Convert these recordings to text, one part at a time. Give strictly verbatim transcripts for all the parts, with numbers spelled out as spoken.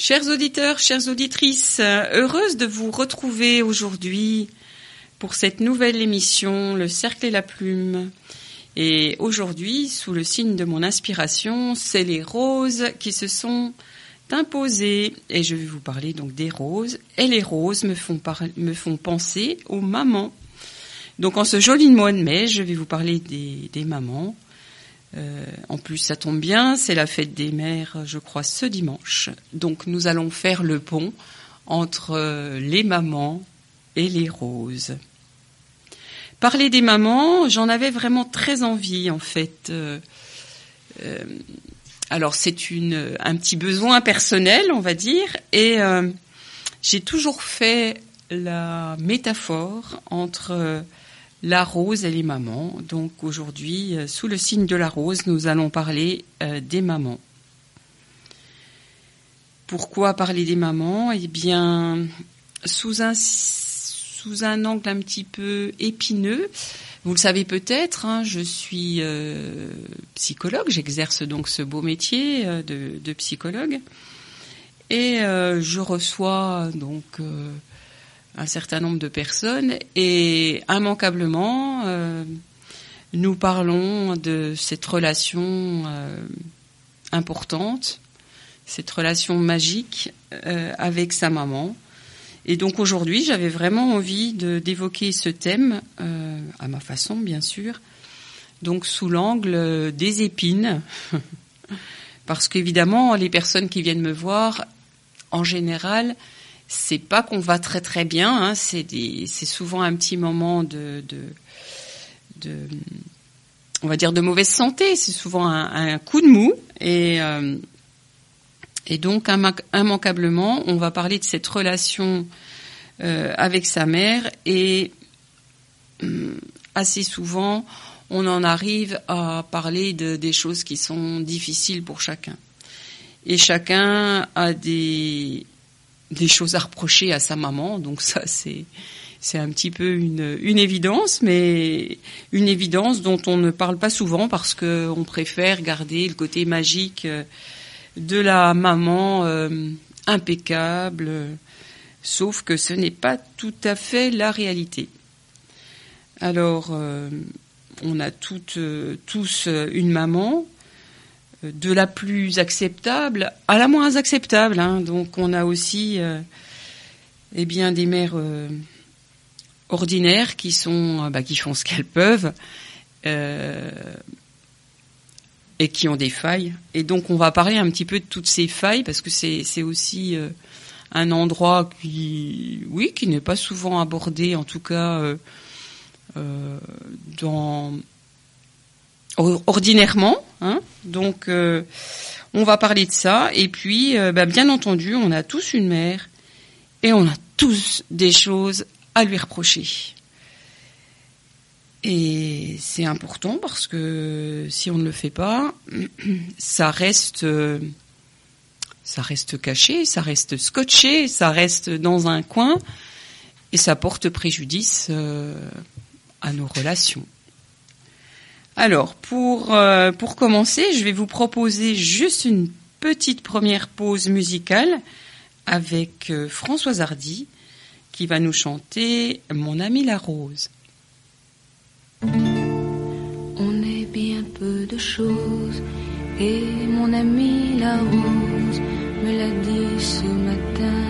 Chers auditeurs, chères auditrices, heureuse de vous retrouver aujourd'hui pour cette nouvelle émission, Le Cercle et la Plume. Et aujourd'hui, sous le signe de mon inspiration, c'est les roses qui se sont imposées. Et je vais vous parler donc des roses. Et les roses me font, par... me font penser aux mamans. Donc en ce joli mois de mai, je vais vous parler des, des mamans. Euh, en plus, ça tombe bien, c'est la fête des mères, je crois, ce dimanche. Donc, nous allons faire le pont entre euh, les mamans et les roses. Parler des mamans, j'en avais vraiment très envie, en fait. Euh, euh, alors, c'est une, un petit besoin personnel, on va dire, et euh, j'ai toujours fait la métaphore entre euh, la rose et les mamans. Donc aujourd'hui, euh, sous le signe de la rose, nous allons parler euh, des mamans. Pourquoi parler des mamans ? Eh bien, sous un, sous un angle un petit peu épineux. Vous le savez peut-être, hein, je suis euh, psychologue, j'exerce donc ce beau métier euh, de, de psychologue. Et euh, je reçois donc... Euh, un certain nombre de personnes et immanquablement euh, nous parlons de cette relation euh, importante, cette relation magique euh, avec sa maman. Et donc aujourd'hui, j'avais vraiment envie de, d'évoquer ce thème, euh, à ma façon bien sûr, donc sous l'angle des épines, parce qu'évidemment les personnes qui viennent me voir, en général, c'est pas qu'on va très très bien, hein, c'est, des, c'est souvent un petit moment de, de, de, on va dire de mauvaise santé, c'est souvent un, un coup de mou, et, euh, et donc immanquablement, on va parler de cette relation euh, avec sa mère, et euh, assez souvent, on en arrive à parler de, des choses qui sont difficiles pour chacun. Et chacun a des... des choses à reprocher à sa maman, donc ça c'est c'est un petit peu une une évidence, mais une évidence dont on ne parle pas souvent parce que on préfère garder le côté magique de la maman euh, impeccable, sauf que ce n'est pas tout à fait la réalité. Alors euh, on a toutes euh, tous une maman, de la plus acceptable à la moins acceptable, hein. Donc on a aussi euh, eh bien des mères euh, ordinaires qui sont bah, qui font ce qu'elles peuvent euh, et qui ont des failles. Et donc on va parler un petit peu de toutes ces failles parce que c'est c'est aussi euh, un endroit qui oui qui n'est pas souvent abordé, en tout cas euh, euh, dans ordinairement, hein. Donc euh, on va parler de ça, et puis euh, bah, bien entendu on a tous une mère et on a tous des choses à lui reprocher, et c'est important parce que si on ne le fait pas, ça reste euh, ça reste caché, ça reste scotché, ça reste dans un coin, et ça porte préjudice euh, à nos relations. Alors, pour, euh, pour commencer, je vais vous proposer juste une petite première pause musicale avec euh, Françoise Hardy qui va nous chanter « Mon amie la rose ». On est bien peu de choses et mon amie la rose me l'a dit ce matin.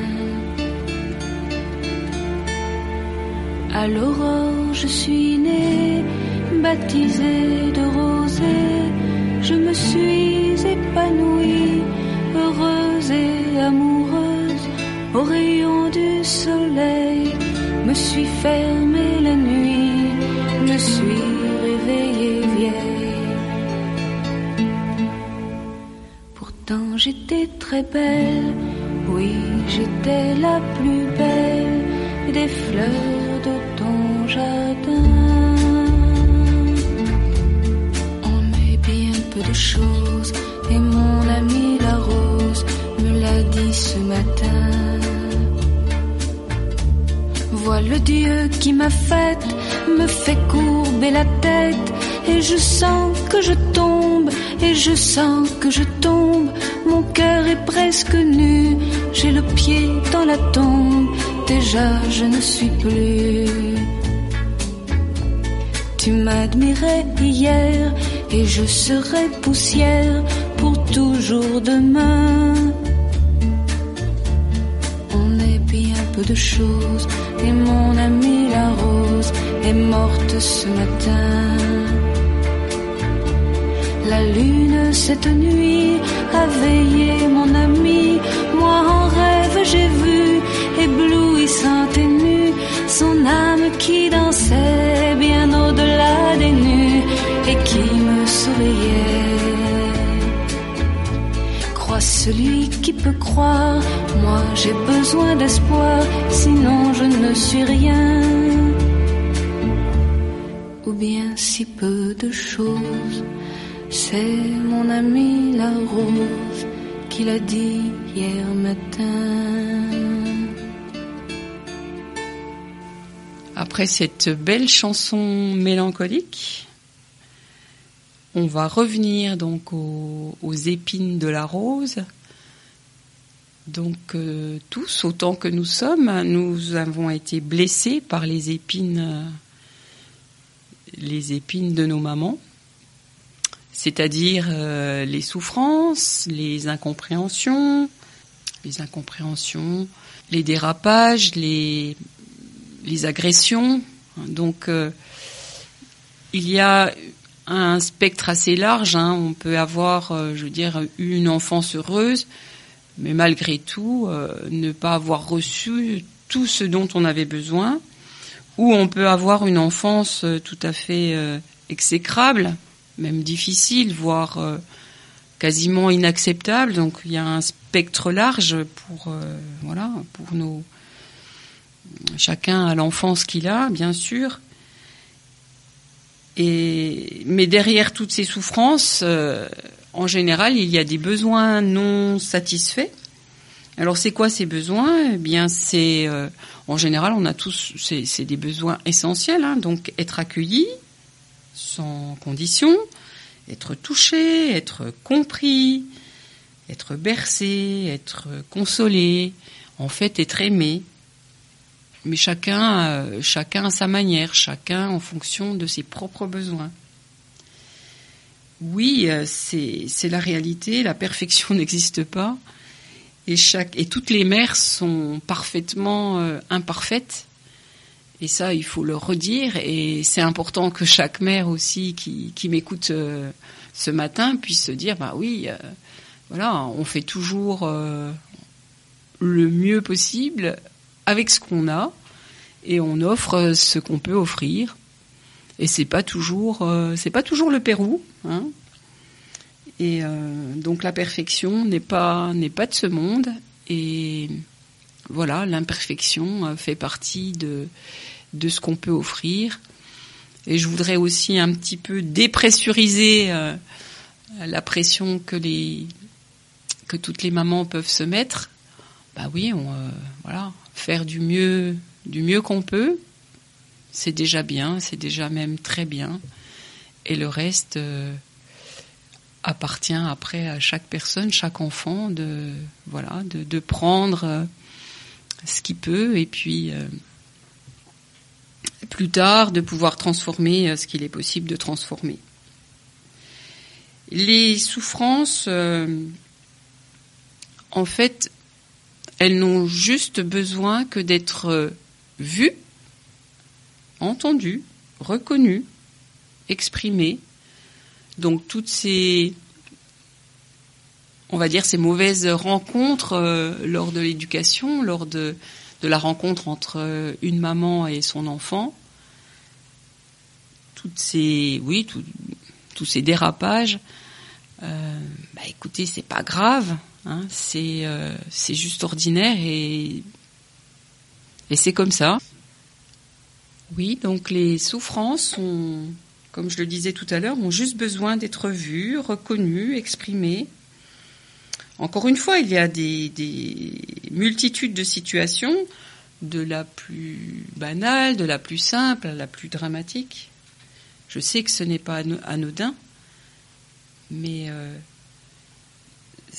À l'aurore, je suis née, baptisée de rosée, je me suis épanouie, heureuse et amoureuse, au rayon du soleil, me suis fermée la nuit, me suis réveillée vieille. Pourtant j'étais très belle, oui j'étais la plus belle des fleurs de ton jardin. Peu de choses et mon amie la rose me l'a dit ce matin. Vois le Dieu qui m'a faite, me fait courber la tête, et je sens que je tombe, et je sens que je tombe, mon cœur est presque nu, j'ai le pied dans la tombe, déjà je ne suis plus. Tu m'admirais hier et je serai poussière pour toujours demain. On est bien peu de choses et mon amie la rose est morte ce matin. La lune cette nuit a veillé mon ami, moi en rêve j'ai vu, éblouissante et nue, son âme qui dansait bien au-delà des nues et qui me souriait. Crois celui qui peut croire, moi j'ai besoin d'espoir, sinon je ne suis rien. Ou bien si peu de choses. C'est mon ami la rose qui l'a dit hier matin. Après cette belle chanson mélancolique, on va revenir donc aux, aux épines de la rose. Donc euh, tous, autant que nous sommes, nous avons été blessés par les épines, euh, les épines de nos mamans. C'est-à-dire euh, les souffrances, les incompréhensions, les incompréhensions, les dérapages, les, les agressions. Donc, euh, il y a un spectre assez large. Hein. On peut avoir, euh, je veux dire, eu une enfance heureuse, mais malgré tout, euh, ne pas avoir reçu tout ce dont on avait besoin. Ou on peut avoir une enfance euh, tout à fait euh, exécrable, même difficile, voire euh, quasiment inacceptable. Donc il y a un spectre large pour euh, voilà, pour nos chacun a l'enfance qu'il a, bien sûr. Et mais derrière toutes ces souffrances, euh, en général, il y a des besoins non satisfaits. Alors c'est quoi ces besoins ? Eh bien c'est euh, en général, on a tous c'est, c'est des besoins essentiels, hein, donc être accueilli sans condition, être touché, être compris, être bercé, être consolé, en fait être aimé. Mais chacun, euh, chacun à sa manière, chacun en fonction de ses propres besoins. Oui, euh, c'est, c'est la réalité, la perfection n'existe pas, et, chaque, et toutes les mères sont parfaitement euh, imparfaites. Et ça, il faut le redire, et c'est important que chaque mère aussi qui, qui m'écoute euh, ce matin puisse se dire, bah oui, euh, voilà, on fait toujours euh, le mieux possible avec ce qu'on a, et on offre ce qu'on peut offrir. Et c'est pas toujours, euh, c'est pas toujours le Pérou, hein. Et euh, donc la perfection n'est pas n'est pas de ce monde, et voilà, l'imperfection fait partie de de ce qu'on peut offrir. Et je voudrais aussi un petit peu dépressuriser euh, la pression que les que toutes les mamans peuvent se mettre. Bah oui, on euh, voilà, faire du mieux du mieux qu'on peut, c'est déjà bien, c'est déjà même très bien. Et le reste euh, appartient après à chaque personne, chaque enfant de voilà, de, de prendre euh, ce qu'il peut, et puis euh, plus tard de pouvoir transformer ce qu'il est possible de transformer. Les souffrances, euh, en fait, elles n'ont juste besoin que d'être vues, entendues, reconnues, exprimées. Donc toutes ces, on va dire, ces mauvaises rencontres euh, lors de l'éducation, lors de de la rencontre entre une maman et son enfant, toutes ces, oui, tout, tous ces dérapages, euh, bah écoutez, c'est pas grave, hein, c'est, euh, c'est juste ordinaire, et, et c'est comme ça. Oui, donc les souffrances ont, comme je le disais tout à l'heure, ont juste besoin d'être vues, reconnues, exprimées. Encore une fois, il y a des, des multitudes de situations, de la plus banale, de la plus simple à la plus dramatique. Je sais que ce n'est pas anodin, mais euh,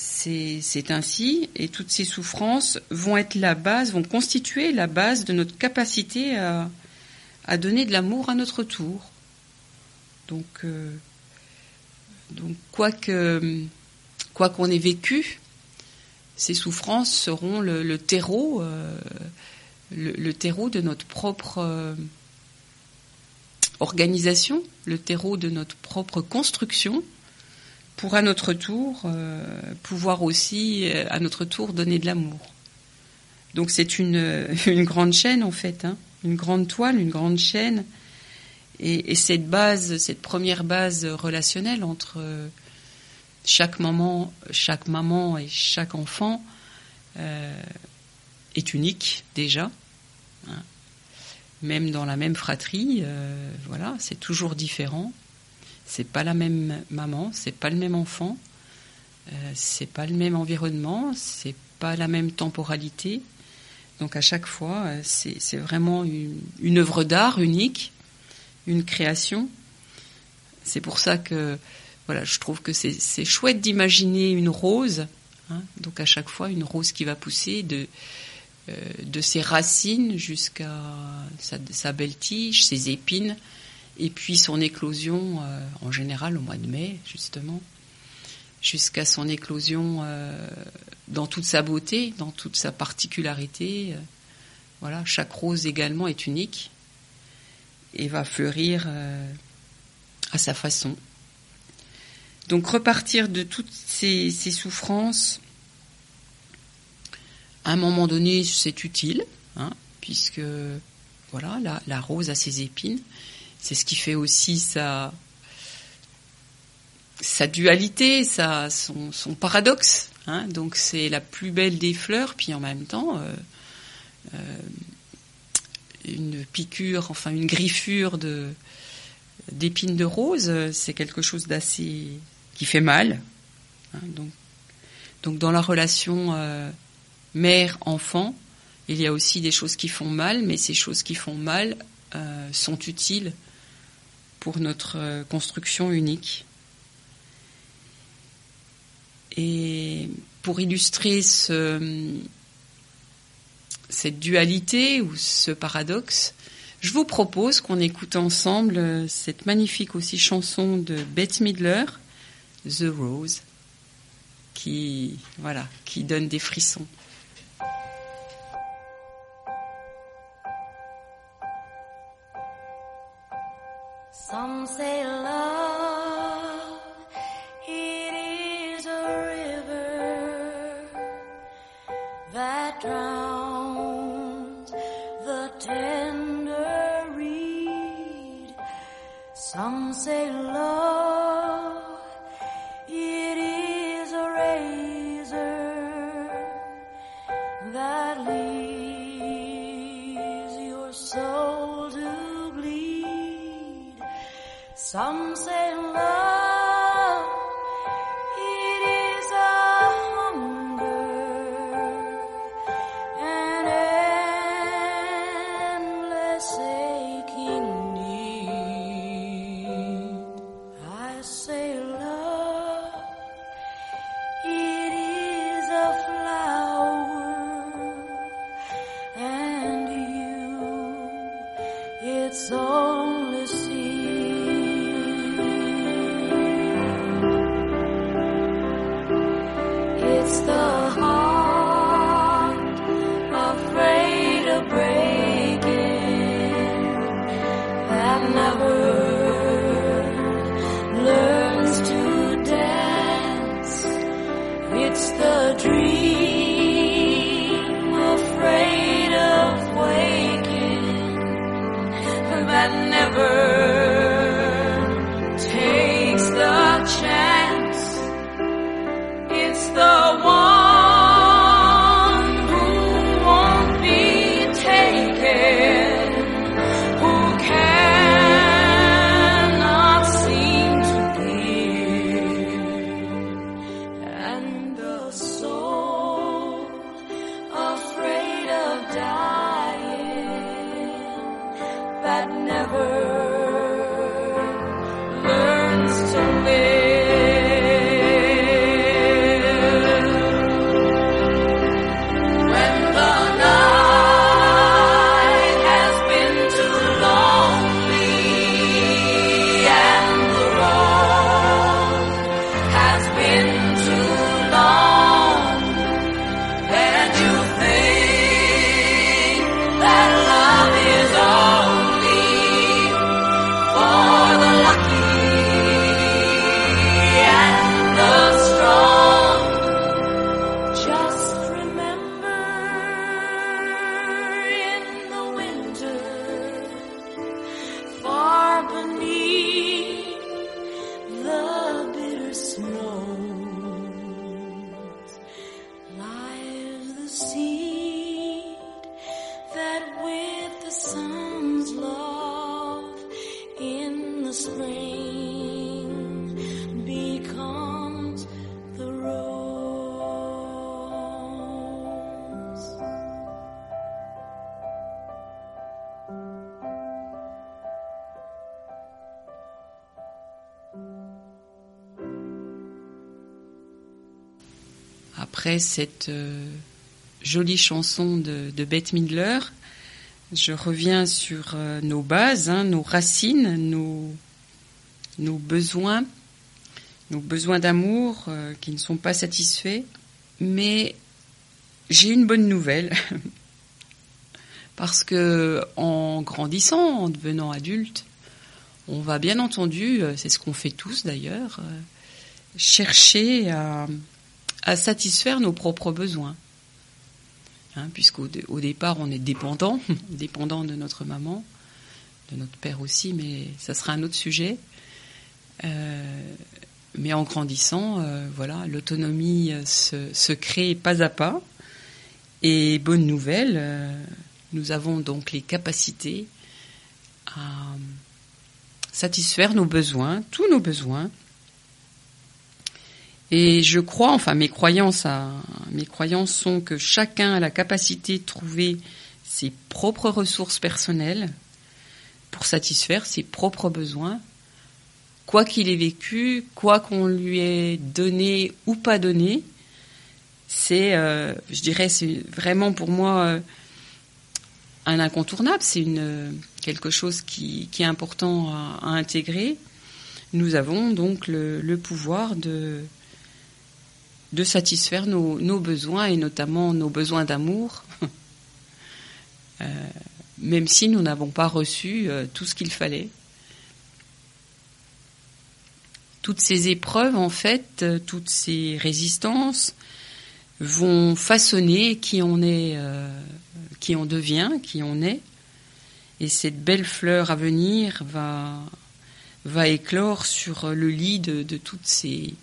c'est, c'est ainsi, et toutes ces souffrances vont être la base, vont constituer la base de notre capacité à, à donner de l'amour à notre tour. Donc, euh, donc quoi que, quoi qu'on ait vécu, ces souffrances seront le, le terreau, euh, le, le terreau de notre propre euh, organisation, le terreau de notre propre construction, pour à notre tour euh, pouvoir aussi, euh, à notre tour, donner de l'amour. Donc c'est une, une grande chaîne en fait, hein, une grande toile, une grande chaîne, et, et cette base, cette première base relationnelle entre euh, chaque maman, chaque maman et chaque enfant euh, est unique déjà. Hein. Même dans la même fratrie, euh, voilà, c'est toujours différent. C'est pas la même maman, c'est pas le même enfant, euh, c'est pas le même environnement, c'est pas la même temporalité. Donc à chaque fois, euh, c'est, c'est vraiment une, une œuvre d'art unique, une création. C'est pour ça que, voilà, je trouve que c'est, c'est chouette d'imaginer une rose. Hein, donc à chaque fois, une rose qui va pousser de euh, de ses racines jusqu'à sa, sa belle tige, ses épines. Et puis son éclosion, euh, en général au mois de mai, justement, jusqu'à son éclosion euh, dans toute sa beauté, dans toute sa particularité. Euh, voilà, chaque rose également est unique et va fleurir euh, à sa façon. Donc repartir de toutes ces, ces souffrances, à un moment donné, c'est utile, hein, puisque voilà, la, la rose a ses épines. C'est ce qui fait aussi sa, sa dualité, sa, son, son paradoxe. Hein. Donc c'est la plus belle des fleurs, puis en même temps, euh, euh, une piqûre, enfin une griffure de, d'épines de rose, c'est quelque chose d'assez qui fait mal. Hein. Donc, donc dans la relation euh, mère-enfant, il y a aussi des choses qui font mal, mais ces choses qui font mal euh, sont utiles pour notre construction unique. Et pour illustrer ce, cette dualité ou ce paradoxe, je vous propose qu'on écoute ensemble cette magnifique aussi chanson de Bette Midler, The Rose, qui, voilà, qui donne des frissons. Some say love, it is a river that drowns the tender reed. Some say love, it is a razor that leaves your soul to bleed. Some say love, it is a hunger, an endless aching need. I say love, it is a flower, and you, it's only seed. It's the heart afraid of breaking that never learns to dance. It's the dream afraid of waking that seed that with the sun's love in the spring becomes the rose. Après cette euh, jolie chanson de, de Bette Midler, je reviens sur euh, nos bases, hein, nos racines, nos, nos besoins, nos besoins d'amour euh, qui ne sont pas satisfaits. Mais j'ai une bonne nouvelle, parce que en grandissant, en devenant adulte, on va bien entendu, c'est ce qu'on fait tous d'ailleurs, euh, chercher à... à satisfaire nos propres besoins. Hein, puisqu'au dé- au départ, on est dépendant, dépendant de notre maman, de notre père aussi, mais ça sera un autre sujet. Euh, mais en grandissant, euh, voilà, l'autonomie se, se crée pas à pas. Et bonne nouvelle, euh, nous avons donc les capacités à satisfaire nos besoins, tous nos besoins. Et je crois, enfin mes croyances, à, mes croyances sont que chacun a la capacité de trouver ses propres ressources personnelles pour satisfaire ses propres besoins, quoi qu'il ait vécu, quoi qu'on lui ait donné ou pas donné. C'est, euh, je dirais, c'est vraiment pour moi euh, un incontournable. C'est une quelque chose qui, qui est important à, à intégrer. Nous avons donc le, le pouvoir de de satisfaire nos, nos besoins, et notamment nos besoins d'amour, euh, même si nous n'avons pas reçu euh, tout ce qu'il fallait. Toutes ces épreuves, en fait, euh, toutes ces résistances vont façonner qui on est, euh, qui on devient, qui on est, et cette belle fleur à venir va, va éclore sur le lit de, de toutes ces...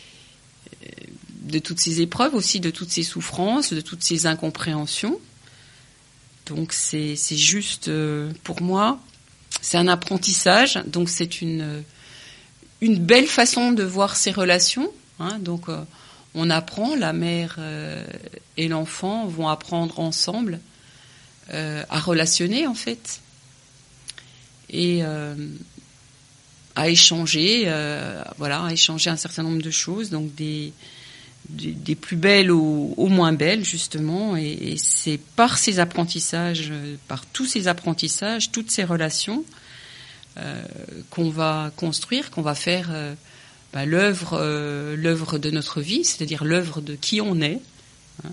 de toutes ces épreuves, aussi de toutes ces souffrances, de toutes ces incompréhensions. Donc c'est, c'est juste, euh, pour moi, c'est un apprentissage, donc c'est une, une belle façon de voir ces relations. Hein, donc euh, on apprend, la mère euh, et l'enfant vont apprendre ensemble euh, à relationner en fait, et euh, à échanger, euh, voilà, à échanger un certain nombre de choses, donc des Des, des plus belles aux, aux moins belles, justement, et, et c'est par ces apprentissages, par tous ces apprentissages, toutes ces relations, euh, qu'on va construire, qu'on va faire euh, bah, l'œuvre, euh, l'œuvre de notre vie, c'est-à-dire l'œuvre de qui on est. Hein.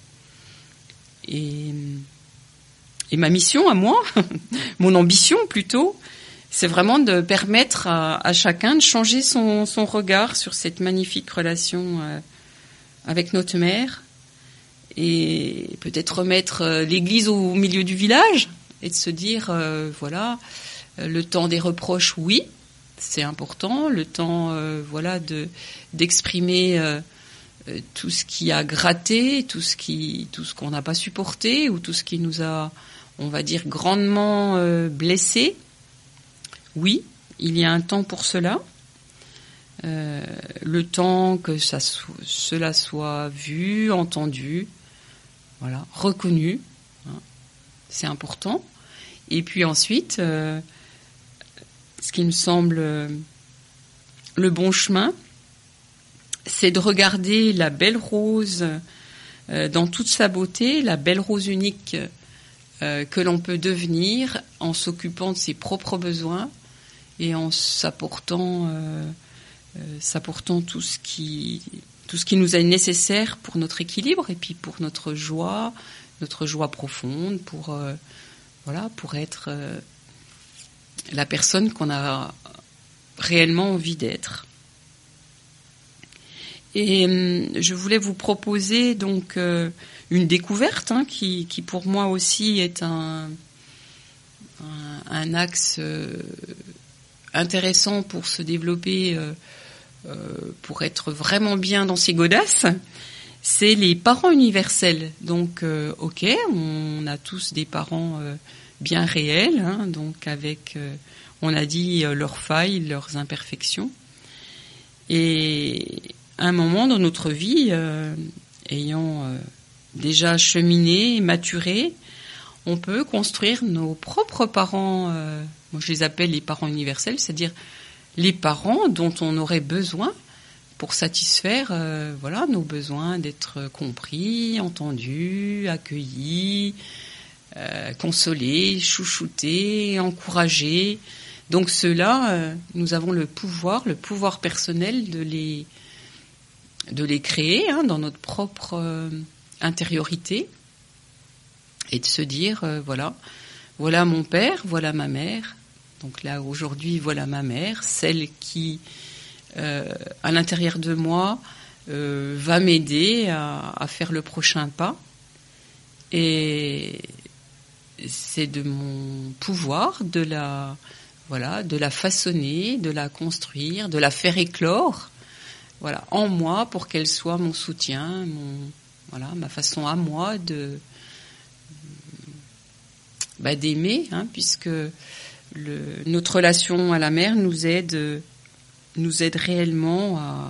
Et, et ma mission à moi, mon ambition plutôt, c'est vraiment de permettre à, à chacun de changer son, son regard sur cette magnifique relation euh, avec notre mère, et peut-être remettre l'église au milieu du village et de se dire, euh, voilà, le temps des reproches, oui, c'est important, le temps, euh, voilà, de d'exprimer euh, tout ce qui a gratté, tout ce qui, tout ce qu'on n'a pas supporté, ou tout ce qui nous a, on va dire, grandement euh, blessés. Oui, il y a un temps pour cela. Euh, le temps que ça so- cela soit vu, entendu, voilà, reconnu, hein, c'est important. Et puis ensuite, euh, ce qui me semble euh, le bon chemin, c'est de regarder la belle rose euh, dans toute sa beauté, la belle rose unique euh, que l'on peut devenir en s'occupant de ses propres besoins et en s'apportant euh, Euh, s'apportant tout ce qui tout ce qui nous est nécessaire pour notre équilibre et puis pour notre joie, notre joie profonde, pour euh, voilà, pour être euh, la personne qu'on a réellement envie d'être. Et euh, je voulais vous proposer donc euh, une découverte hein, qui qui pour moi aussi est un un, un axe euh, intéressant pour se développer, euh, euh, pour être vraiment bien dans ses godasses. c'est les parents universels. Donc, euh, ok, on a tous des parents euh, bien réels, hein, donc avec, euh, on a dit, euh, leurs failles, leurs imperfections. Et à un moment dans notre vie, euh, ayant euh, déjà cheminé, maturé, on peut construire nos propres parents, euh, moi je les appelle les parents universels, c'est-à-dire les parents dont on aurait besoin pour satisfaire euh, voilà, nos besoins d'être compris, entendus, accueillis, euh, consolés, chouchoutés, encouragés. Donc ceux-là, euh, nous avons le pouvoir, le pouvoir personnel de les, de les créer hein, dans notre propre euh, intériorité et de se dire, euh, voilà, voilà mon père, voilà ma mère. Donc là, aujourd'hui, voilà ma mère, celle qui, euh, à l'intérieur de moi, euh, va m'aider à, à faire le prochain pas. Et c'est de mon pouvoir de la, voilà, de la façonner, de la construire, de la faire éclore, voilà, en moi pour qu'elle soit mon soutien, mon, voilà, ma façon à moi de, bah, d'aimer, hein, puisque Le, notre relation à la mère nous aide, nous aide réellement à,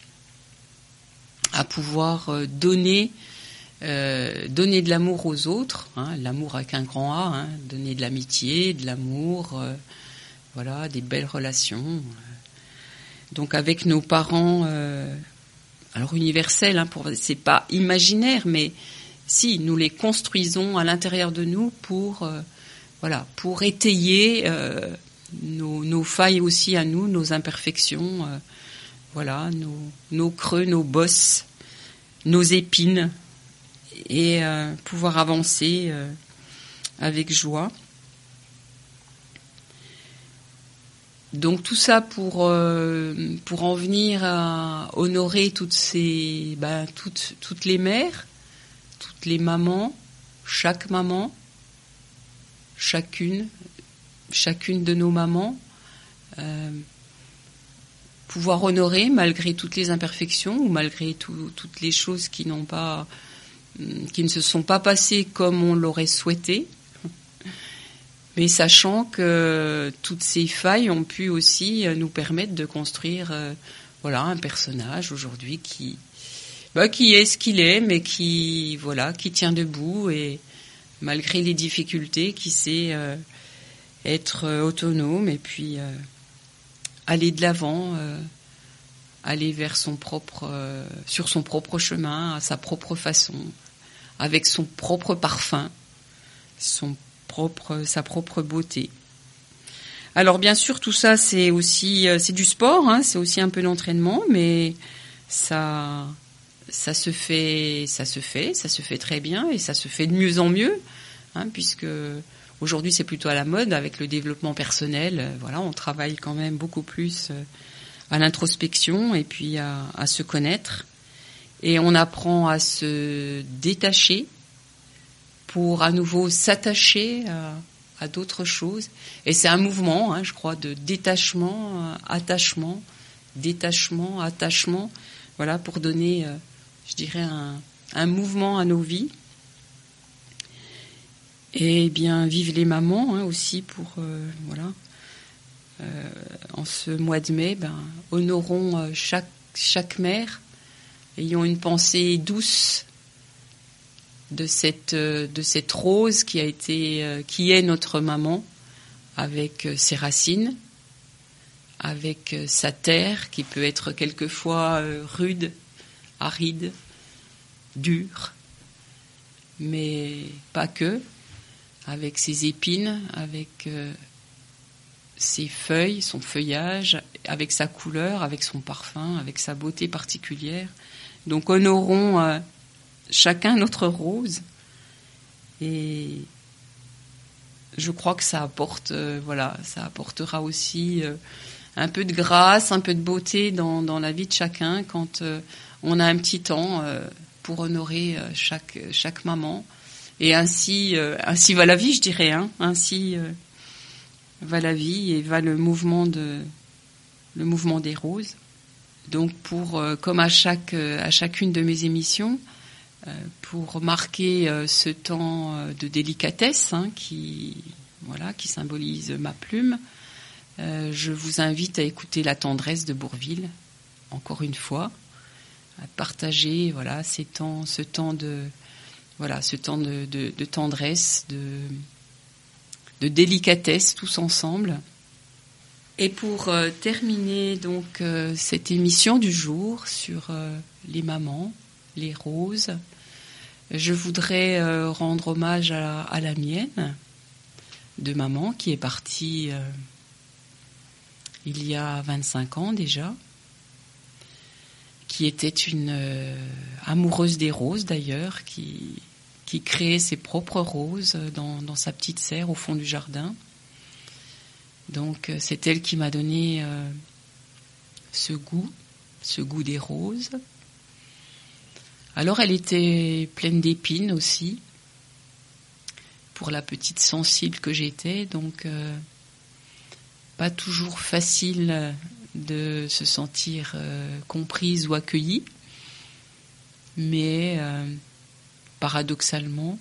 à pouvoir donner, euh, donner de l'amour aux autres, hein, l'amour avec un grand A, hein, donner de l'amitié, de l'amour, euh, voilà, des belles relations. Donc avec nos parents, euh, alors universels, hein, pour, c'est pas imaginaire, mais si nous les construisons à l'intérieur de nous pour euh, Voilà, pour étayer euh, nos, nos failles aussi à nous, nos imperfections, euh, voilà, nos, nos creux, nos bosses, nos épines, et euh, pouvoir avancer euh, avec joie. Donc tout ça pour euh, pour en venir à honorer toutes ces, ben, toutes toutes les mères, toutes les mamans, chaque maman. Chacune, chacune de nos mamans, euh, pouvoir honorer malgré toutes les imperfections ou malgré tout, toutes les choses qui n'ont pas, qui ne se sont pas passées comme on l'aurait souhaité, mais sachant que toutes ces failles ont pu aussi nous permettre de construire, euh, voilà, un personnage aujourd'hui qui, bah, qui est ce qu'il est, mais qui, voilà, qui tient debout et malgré les difficultés, qui sait euh, être euh, autonome et puis euh, aller de l'avant, euh, aller vers son propre, euh, sur son propre chemin, à sa propre façon, avec son propre parfum, son propre, sa propre beauté. Alors bien sûr, tout ça, c'est aussi, euh, c'est du sport, hein, c'est aussi un peu d'entraînement, mais ça. Ça se fait, ça se fait, ça se fait très bien et ça se fait de mieux en mieux, hein, puisque aujourd'hui c'est plutôt à la mode avec le développement personnel. Voilà, on travaille quand même beaucoup plus à l'introspection et puis à, à se connaître et on apprend à se détacher pour à nouveau s'attacher à, à d'autres choses. Et c'est un mouvement, hein, je crois, de détachement, attachement, détachement, attachement. Voilà, pour donner je dirais, un, un mouvement à nos vies. Et bien, vive les mamans hein, aussi pour, euh, voilà, euh, en ce mois de mai, ben, honorons euh, chaque, chaque mère, ayons une pensée douce de cette, euh, de cette rose qui a été, euh, qui est notre maman, avec euh, ses racines, avec euh, sa terre qui peut être quelquefois euh, rude, aride, dur, mais pas que, avec ses épines, avec euh, ses feuilles, son feuillage, avec sa couleur, avec son parfum, avec sa beauté particulière. Donc honorons euh, chacun notre rose et je crois que ça apporte, euh, voilà, ça apportera aussi euh, un peu de grâce, un peu de beauté dans, dans la vie de chacun quand euh, on a un petit temps euh, pour honorer euh, chaque, chaque maman. Et ainsi, euh, ainsi va la vie, je dirais. Hein, ainsi euh, va la vie et va le mouvement, de, le mouvement des roses. Donc, pour, euh, comme à chaque, euh, à chacune de mes émissions, euh, pour marquer euh, ce temps euh, de délicatesse, hein, qui, voilà, qui symbolise ma plume, euh, je vous invite à écouter La tendresse de Bourvil, encore une fois, à partager, voilà, ces temps, ce temps de, voilà, ce temps de, de, de tendresse, de, de délicatesse, tous ensemble. Et pour euh, terminer donc euh, cette émission du jour sur euh, les mamans, les roses, je voudrais euh, rendre hommage à, à la mienne, de maman, qui est partie euh, il y a vingt-cinq ans déjà, qui était une euh, amoureuse des roses d'ailleurs, qui, qui créait ses propres roses dans, dans sa petite serre au fond du jardin. Donc c'est elle qui m'a donné euh, ce goût, ce goût des roses. Alors elle était pleine d'épines aussi, pour la petite sensible que j'étais, donc euh, pas toujours facile de se sentir euh, comprise ou accueillie, mais euh, paradoxalement,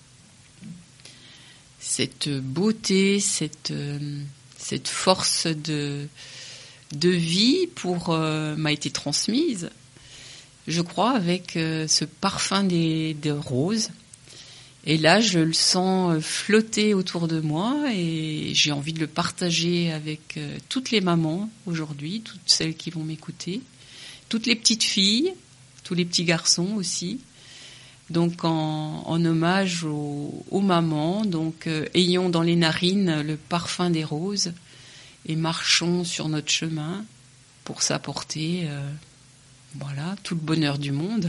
cette beauté, cette... Euh, cette force de, de vie pour, euh, m'a été transmise, je crois, avec euh, ce parfum des, des roses. Et là, je le sens flotter autour de moi et j'ai envie de le partager avec euh, toutes les mamans aujourd'hui, toutes celles qui vont m'écouter, toutes les petites filles, tous les petits garçons aussi. Donc en, en hommage aux, aux mamans, donc euh, ayons dans les narines le parfum des roses et marchons sur notre chemin pour s'apporter euh, voilà, tout le bonheur du monde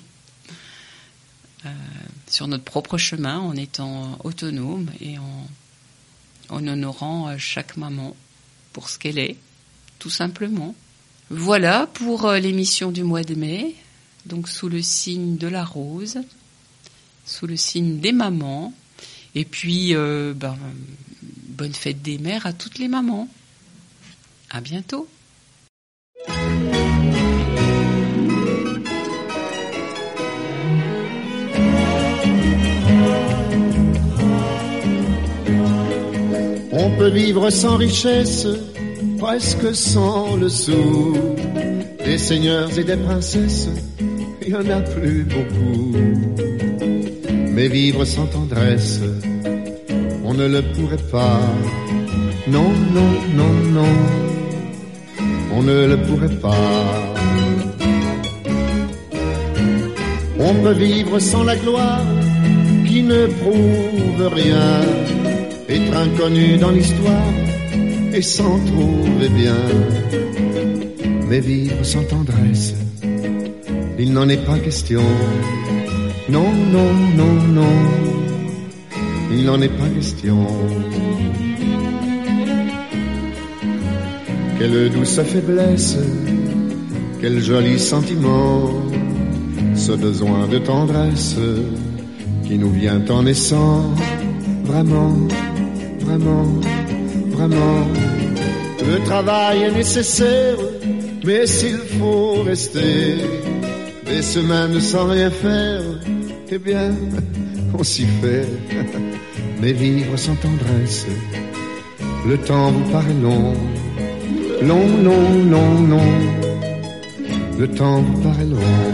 euh, sur notre propre chemin en étant autonome et en, en honorant chaque maman pour ce qu'elle est, tout simplement. Voilà pour euh, l'émission du mois de mai. Donc sous le signe de la rose, sous le signe des mamans, et puis euh, ben, bonne fête des mères à toutes les mamans. À bientôt. On peut vivre sans richesse, presque sans le sou, des seigneurs et des princesses, il y en a plus beaucoup. Mais vivre sans tendresse, on ne le pourrait pas. Non, non, non, non, on ne le pourrait pas. On peut vivre sans la gloire qui ne prouve rien, être inconnu dans l'histoire et s'en trouver bien. Mais vivre sans tendresse, il n'en est pas question. Non, non, non, non, il n'en est pas question. Quelle douce faiblesse, quel joli sentiment, ce besoin de tendresse qui nous vient en naissant. Vraiment, vraiment, vraiment, le travail est nécessaire, mais s'il faut rester des semaines sans rien faire, eh bien, on s'y fait. Mais vivre sans tendresse, le temps vous paraît long, long, long, long, long, le temps vous paraît long.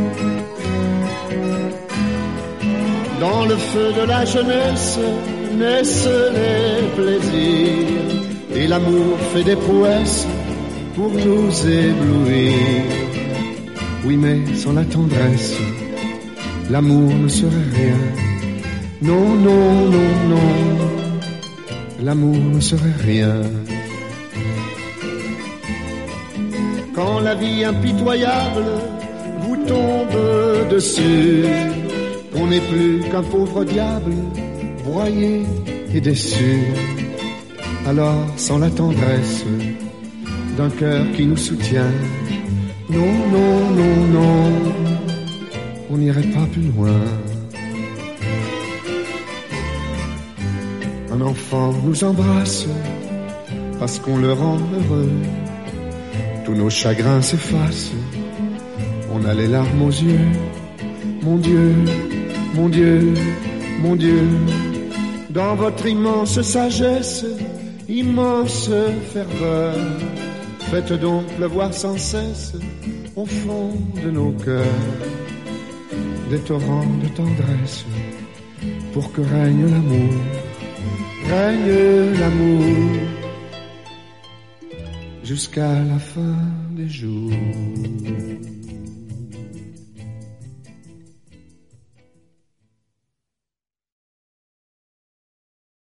Dans le feu de la jeunesse naissent les plaisirs, et l'amour fait des prouesses pour nous éblouir. Oui, mais sans la tendresse, l'amour ne serait rien. Non, non, non, non, l'amour ne serait rien. Quand la vie impitoyable vous tombe dessus, qu'on n'est plus qu'un pauvre diable, broyé et déçu, alors sans la tendresse d'un cœur qui nous soutient, non, non, non, non, on n'irait pas plus loin. Un enfant nous embrasse parce qu'on le rend heureux. tous nos chagrins s'effacent, on a les larmes aux yeux. Mon Dieu, mon Dieu, mon Dieu, dans votre immense sagesse, immense ferveur, faites donc pleuvoir sans cesse au fond de nos cœurs des torrents de tendresse, pour que règne l'amour, règne l'amour jusqu'à la fin des jours.